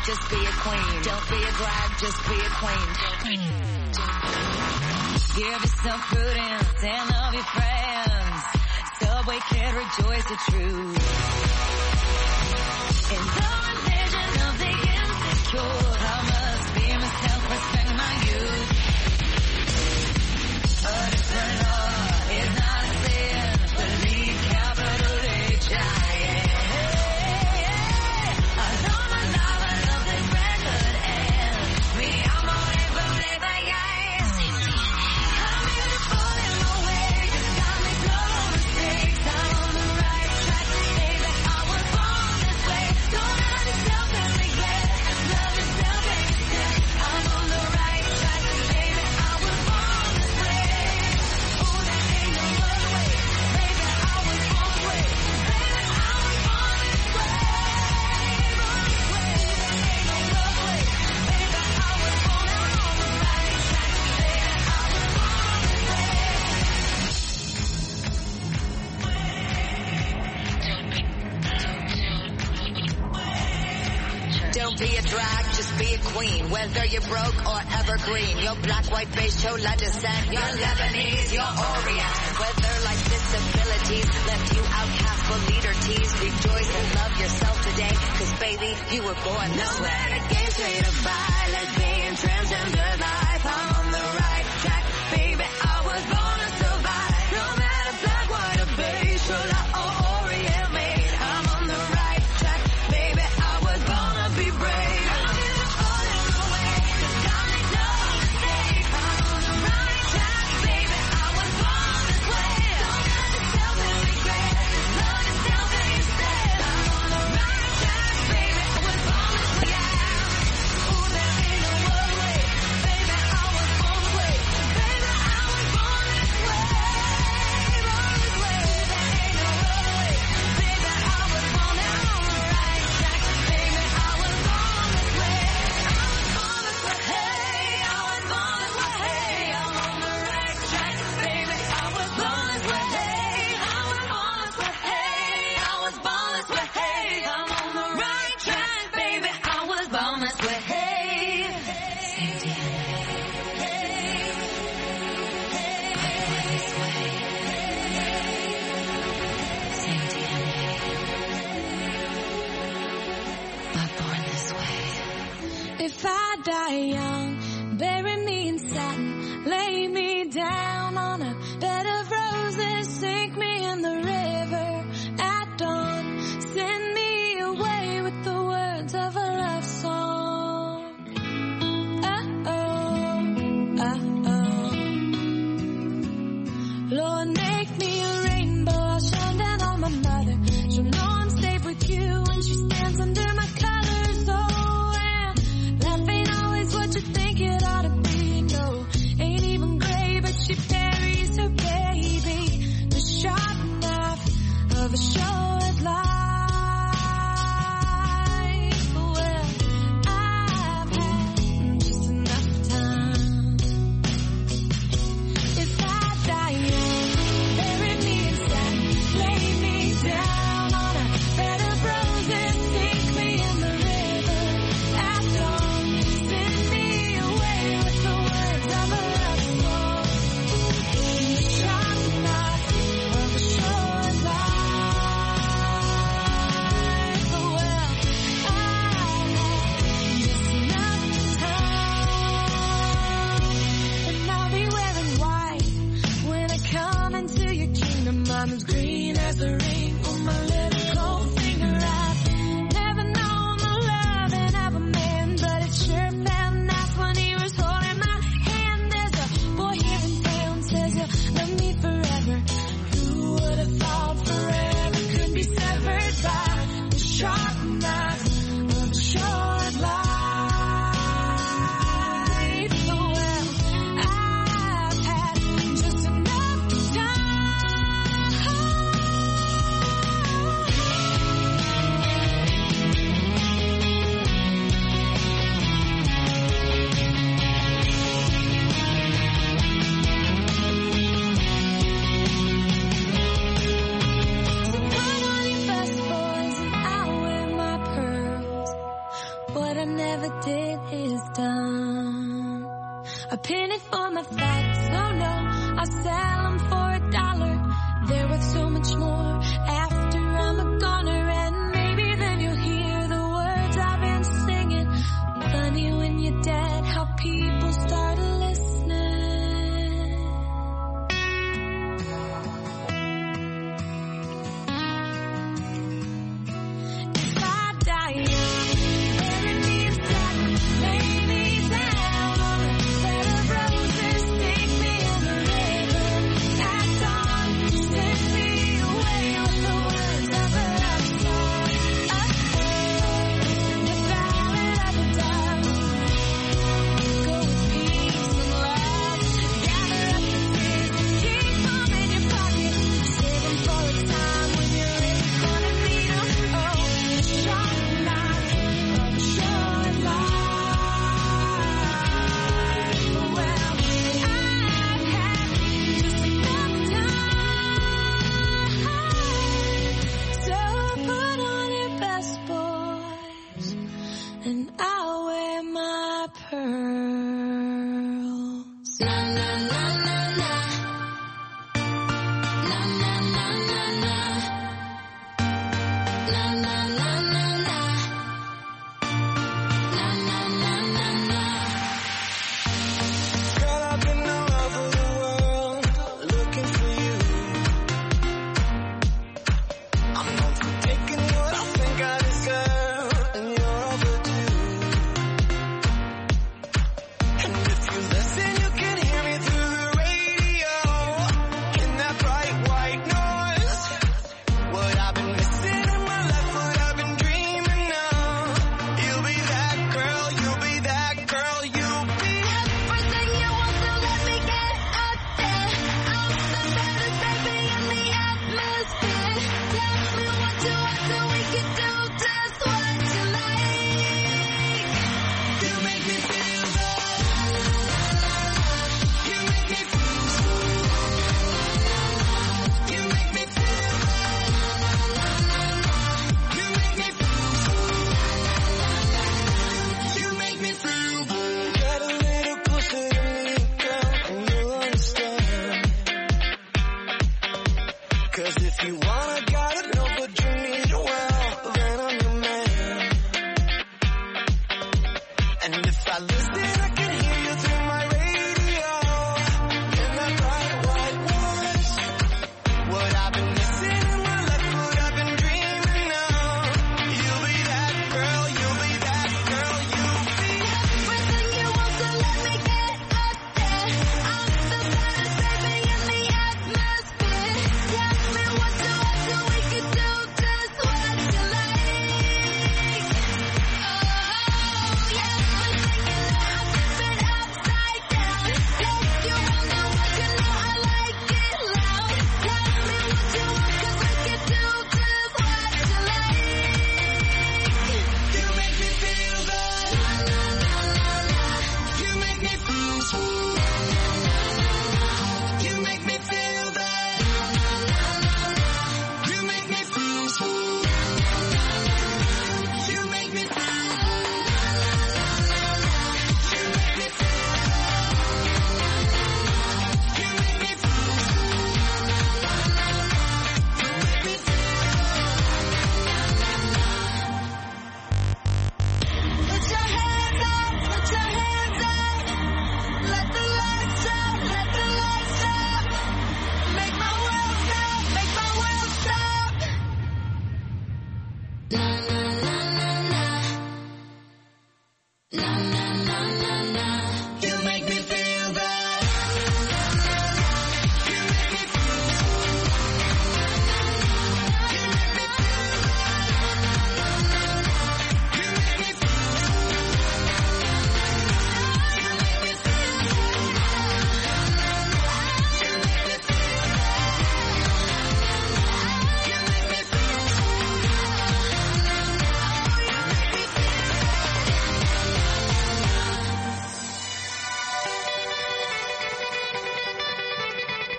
just be a queen. Don't be a drag, just be a queen. Give yourself prudence and love your friends. Subway kid, rejoice the truth. In the religion of the insecure, I must be myself, respect my youth. A different law is not a sin. Believe capital H-I-M. I know my love, I love this record, and me, I'm on it, believe I am. I'm beautiful in my way, just got me no mistakes. I'm on the right track, baby, I was born this way. Don't have yourself and regret, love yourself and accept. I'm on the right track, baby, I was born this way. Oh, there ain't no other way, baby, I was born this way. Baby, I was born this way. Don't be a drag, just be a queen. Whether you're broke or evergreen, you're black, white, beige, chola descent, you're Lebanese, you're Orient. Whether life's disabilities left you outcast for leader teased, rejoice and love yourself today, cause baby, you were born this way. No matter gay, straight or bi, lesbian, transgender life, I'm on the right track, baby, I was born to survive. No matter black, white or beige, chola or Orient made, I'm on the right track, baby, I was born to be brave. I'm beautiful in my way, just got me no mistakes. I'm on the right track, baby, I was born this way. Don't have yourself and regret, love yourself and instead. I'm on the right track, baby, I was born this way. Oh, there ain't no other way, baby, I was born this way. Baby, I was born this way. Born this way, there ain't no other way, baby, I was born on the right track, baby, I was born this way. I was born this way, hey, I was born this way, hey, I'm on the right track, baby, I was born this way, hey, I was born this way, hey, I was born this way, hey, I'm on the right track, baby, I was born this way, hey. Same DNA. Born this way. Same DNA. But born this way. If I die young, bury me in satin, lay me down on a bed of roses, sink me in the river at dawn, send me away with the words of a love song. Lord, make me a rainbow, I'll shine down on my mother. She'll know I'm safe with you when she stands under my colors. Oh, and life ain't always what you think it ought to be. No, ain't even gray, but she buries her baby. The sharp knife of a short life. Well, I've had just enough time. If I die young, bury me in satin, lay me down on a bed of roses, sink me in the river at dawn, send me away with the words of a love song. The sharp knife of a short life. Well, I had just enough time, and I'll be wearing white when I come into your kingdom. I'm as green as the ring on my little gold finger. I've never known the loving of a man, but it sure felt nice when he was holding my hand. There's a boy here in town says you'll love me forever. Who would have thought forever could be severed by the sharp knife of a short life? Well, I've had just enough time.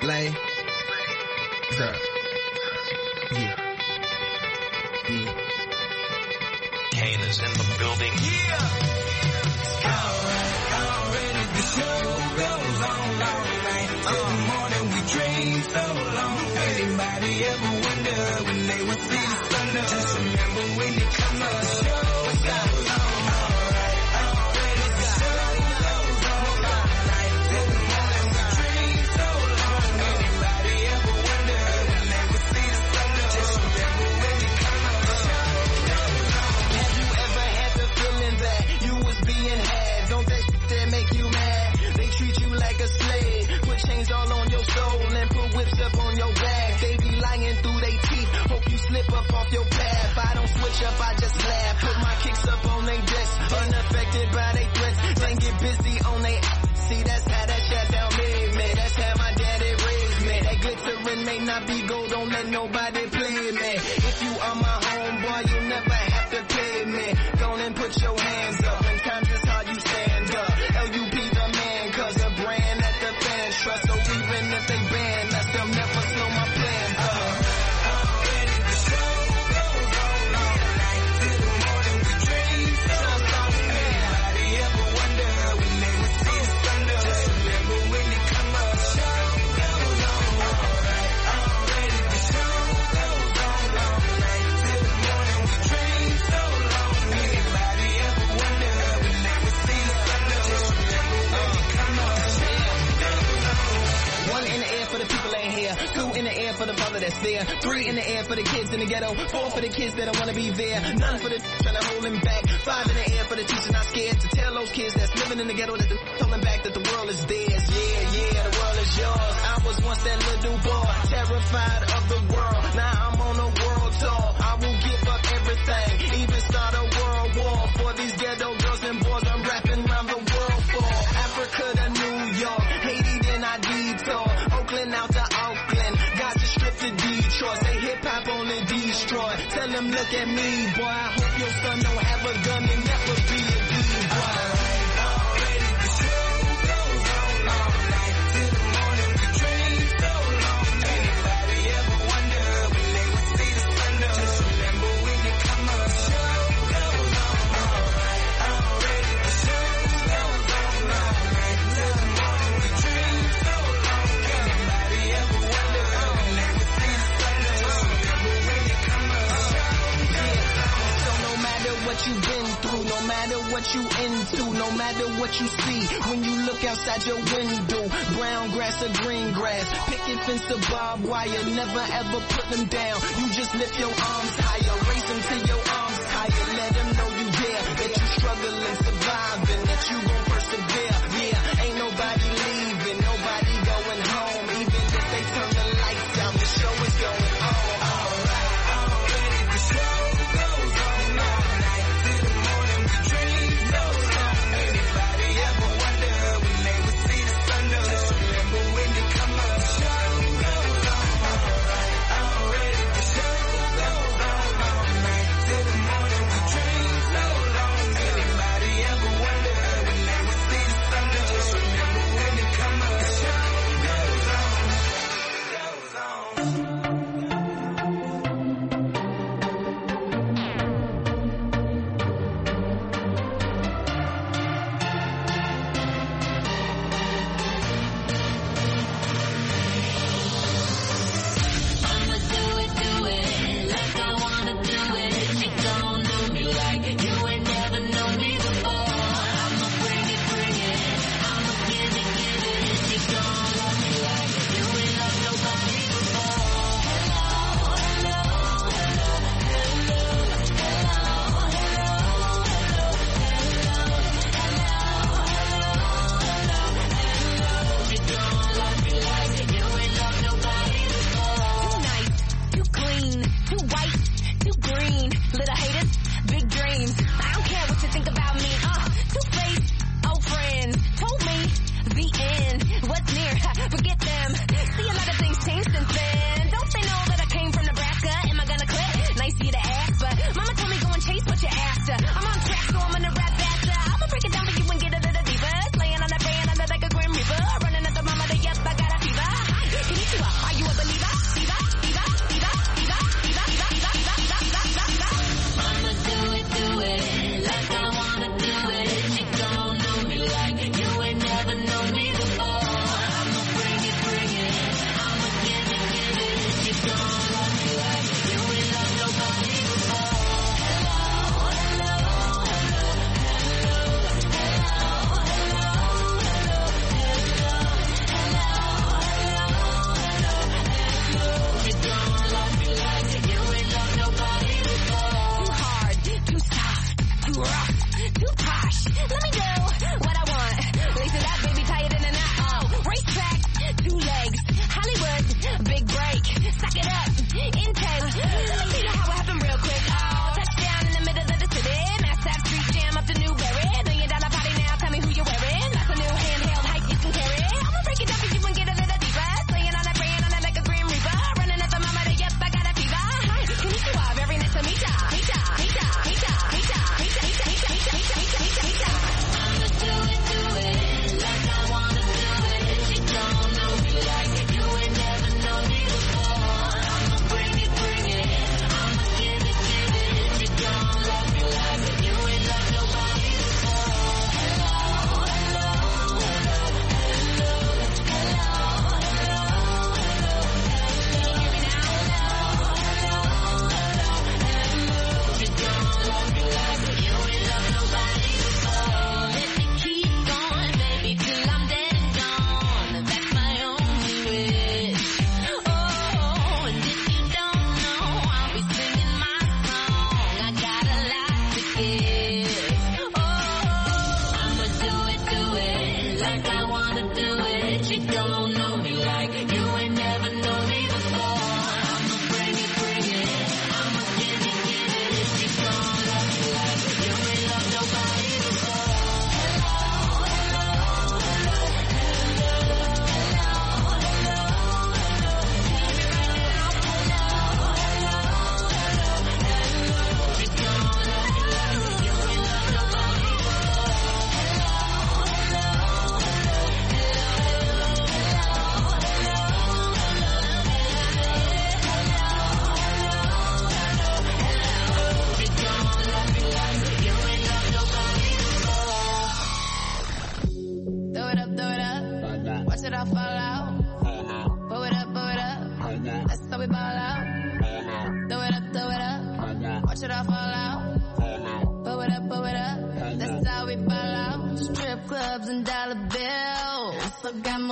Lay. Sir. Yeah. Kane is in the building. Yeah. Already the show goes on all night. Till the morning we dream so long. Anybody ever wonder when they would see the thunder? Just remember when you come up, the show goes on. Alright, already the show goes on all night. Till the morning we dream so long. Anybody ever wonder when they would see the thunder? Just remember when you come up, the show goes on. Have you ever had the feeling that you was being had? Don't that shit make you mad? They treat you like a slave, put chains all on your soul and put whips up on your back. They be lying through they teeth, hope you slip up off your path. I don't switch up, I just laugh, put my kicks up on they desk, unaffected by they threats. Then get busy on they see, that's how that shut down made me. That's how my daddy raised me. That glittering may not be gold, don't let nobody play me. If you are my homeboy, you never have to pay me. Go on and put your hands up, when times is hard you stand up. LUP the man, cause a brand that the fans trust. So even if they ban us, they'll never slow my plans up. Already the show goes on all night. Till the morning we dream so long. Anybody ever wonder when they would see the thunder? Just remember when you come up, the show goes on. Alright, already the show goes on all night. Till the morning we dream so long. Anybody ever wonder when they would see the thunder? Just remember when you come up, the show goes on. One in the air for the people ain't here. Two in the air for the father that's there. Three in the air for the kids in the ghetto. Four for the kids that don't wanna be there. None for the trying to hold them back. Five in the air for the teachers not scared to tell those kids that's living in the ghetto that they're holding back that the world is theirs. Yeah, the world is yours. I was once that little boy, terrified of the world. Now I'm on a world tour. I will give up everything, even start a world war for these ghetto girls and boys. I'm rapping around the world for Africa to New York, Haiti then I detour, Oakland out to Auckland, Gaza Strip to Detroit. Say hip hop only destroy. Tell them look at me, boy. I hope your son don't have a gun and never be a D-boy. Already the show goes on all night. Till the morning we dream so long. Anybody ever wonder when they would see the thunder? Just remember when you come up, the show goes on. Alright, already the show goes on all night. Till the morning we dream so long. Anybody ever wonder when they would see the thunder? Just remember when you come up, the show goes on. So no matter what you've been through, no matter what you into, no matter what you see, when you look outside your window, brown grass or green grass, picket fence or barbed wire, never ever put them down. You just lift your arms higher, raise them till your arms tired. Let them know you there, that you struggling, surviving, that you gon' persevere. Yeah, ain't nobody leaving, nobody going home. Even if they turn the lights out, the show is going on. Alright, already the show goes on all night. Till the morning we dream so long. Anybody ever wonder when they would see the thunder? Just remember when you come up, the show goes on. Alright, already the show goes on all night. Till the morning we dream so long. Anybody ever wonder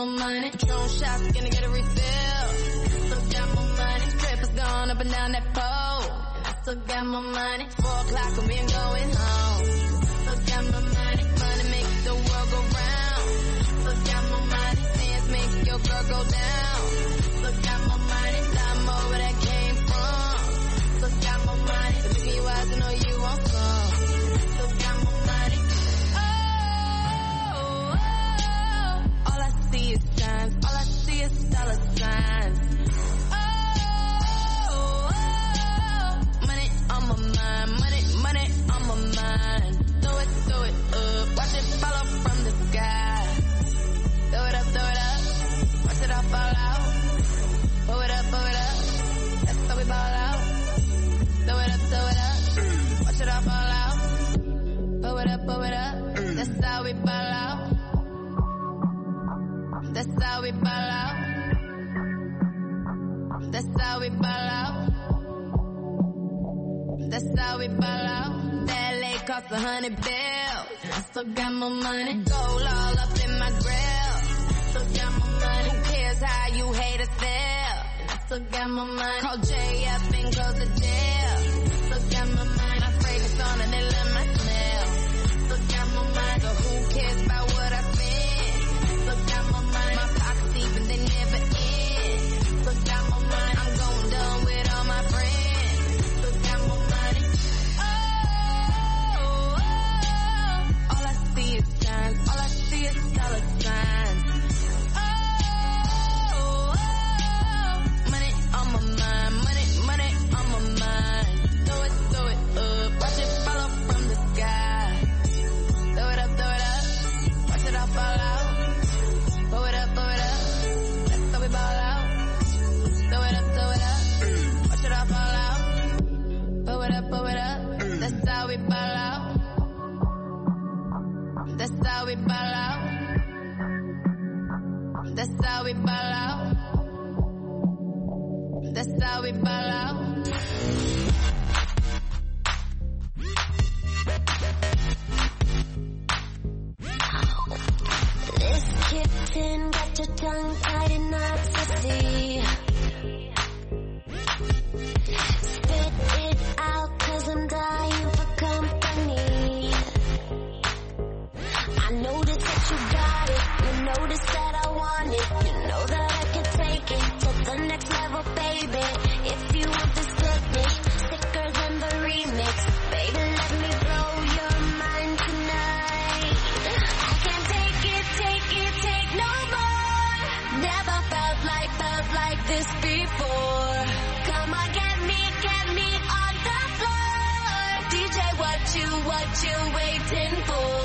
more money. Patron shots, gonna get a refill. Still got more money. Strippers gone up and down that pole. And I still got more money. 4 o'clock and we ain't going home. Still got more money. Money makes the world go round. Still got more money. Dance makes your girl go down. Still got more money. Lot more where that came from. Still got more money. The look in your eyes, I know you want some. Still got more money. All I see is signs. All I see is dollar signs. Money on my mind. Money on my mind. Throw it up. Watch it fall from the sky. Throw it up. Watch it all fall out. Blow it up. That's how we ball out. Throw it up. Watch it all fall out. Blow it up. That's how we ball out. That's how we ball out. That's how we ball out. That's how we ball out. That LA cost $100 bills. I still got more money. Gold all up in my grill. Still got more money. Who cares how you haters feel? I still got more money. Call Jay up and close the deal. Still got more money. My fragrance on and they love my smell. Still got more money. So who cares about what I spend? Still got more money. My pockets deep and they never end. Still got more money. I'm going dumb with all my friends. Still got more money. All I see is signs. All I see is dollar signs. Money on my mind. Money on my mind. Throw it up. Watch it fall from the sky. Throw it up. Watch it all fall out. Blow it up. That's how we ball out. Throw it up. Watch it all fall out. Blow it up. That's how we ball out. That's how we ball out. That's how we ball out. That's how we ball out. This kitten got your tongue tied and not to see. Spit it out 'cause I'm dying for company. I noticed that you got it. You noticed that I want it. You know that I can take it to the next level, baby. If you want this goodness, sicker than the remix, baby, let me blow your mind tonight. I can't take it no more. Never felt like this before. Come on, get me on the floor. DJ, what you waiting for?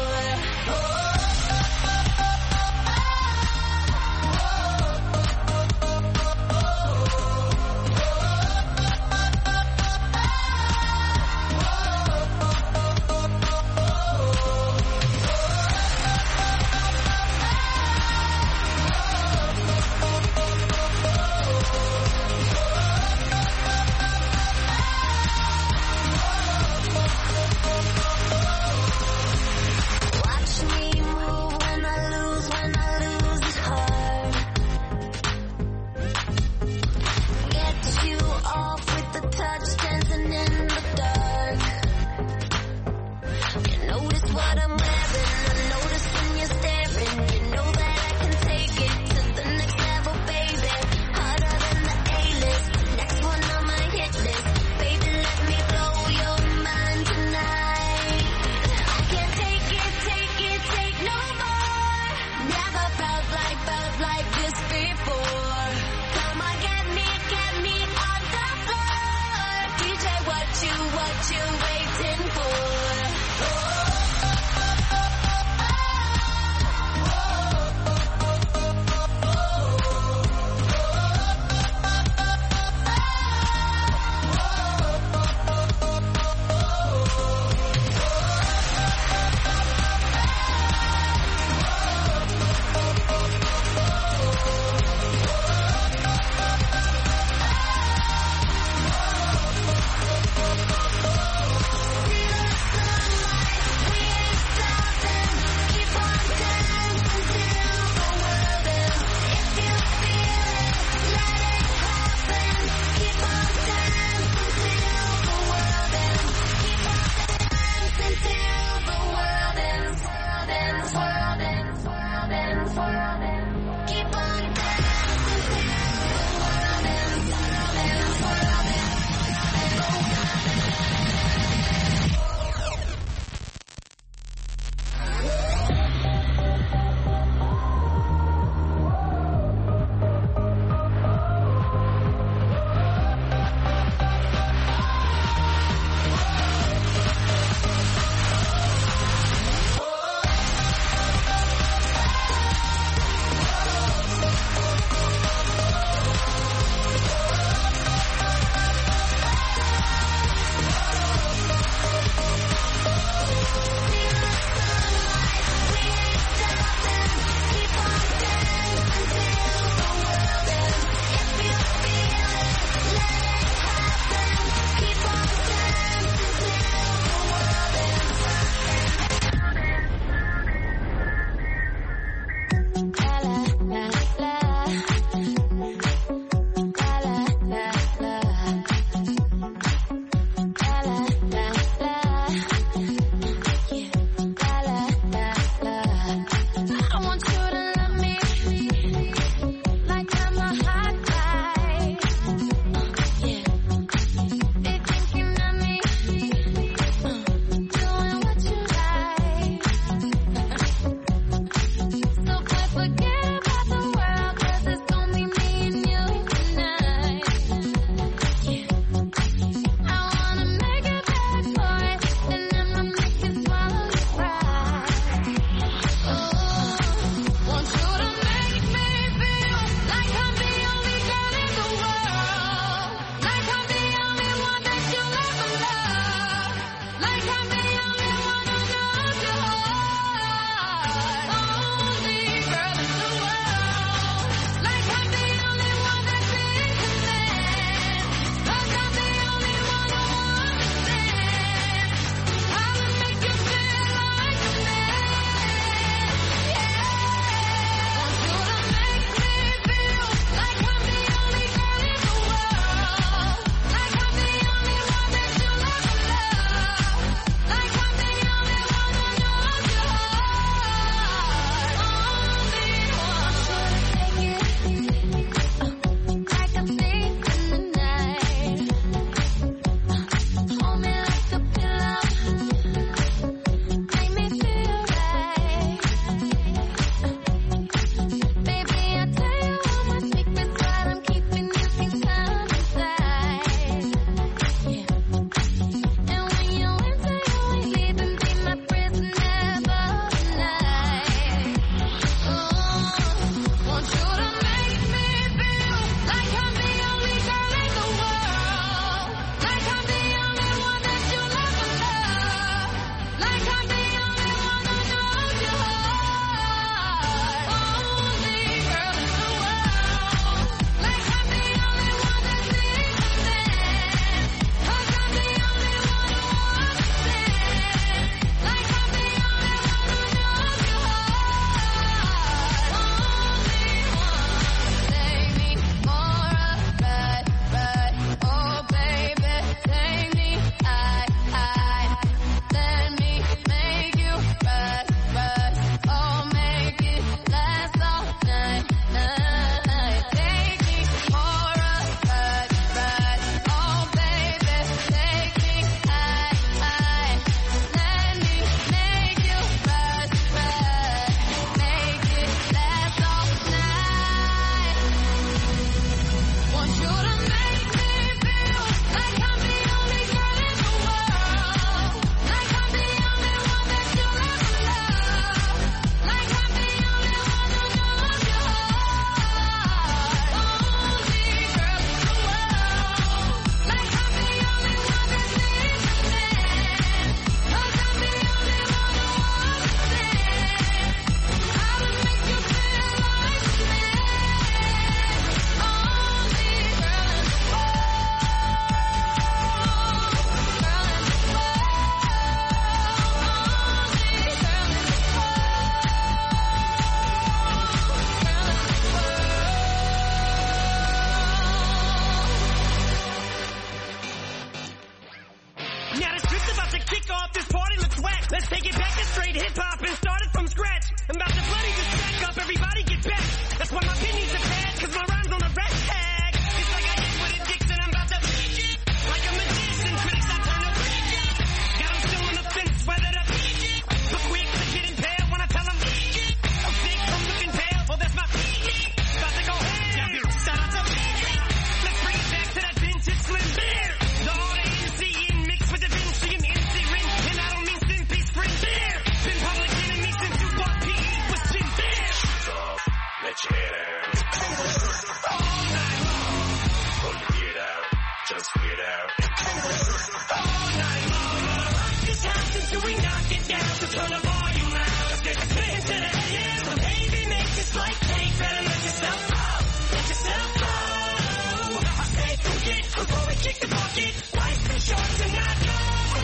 straight hip-hop and started from scratch. I'm about to bloody just back up, everybody get back. That's why my pennies are bad, cause my rhyme's on the red tag. It's like I hit with addiction, I'm about to like a magician, critics I turn to preach. Got them still on the fence, whether to but quick to get impaled when I tell them I'm sick from looking pale, oh that's my about to go ham. Shout out to let's bring it back to that vintage slim beer. The R-A-N-C mixed with the Vinci and MC Ring. And I don't mean sin peace friend beer. Been public enemy since you bought PE was Jim Beer. Shoes off, let your head out. All night long. Pull your beard out, just weird out. All night long. This house until we knock it down. So turn the volume loud. Let's get the spin to the AM. So baby, make this like cake. Better let yourself go. Let yourself go. I say forget before we kick the bucket. Life is short and not long.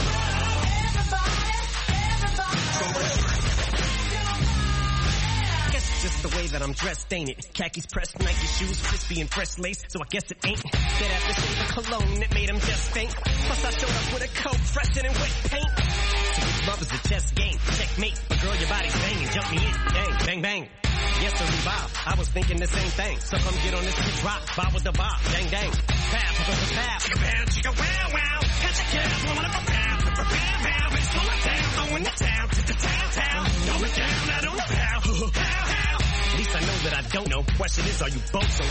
Guess it's just the way that I'm dressed, ain't it? Khakis pressed, Nike shoes, crispy and fresh lace, so I guess it ain't. That aftershave of cologne that made him just faint. Plus I showed up with a coat fresher than wet paint. So this love is a chess game, checkmate. But girl, your body's banging, jump me in, bang, bang, bang. Yes, sir, Bob. I was thinking the same thing. So come get on this hip drop, bob with the bob, dang, dang. Pow, pow, chicka pow, chicka wow, wow. Catch a cab, blowing up a pow, pow, pow. Bitch, slow it down, going to town, to the town. Going down, I don't know how, how. At least I know that I don't know. Question is, are you both so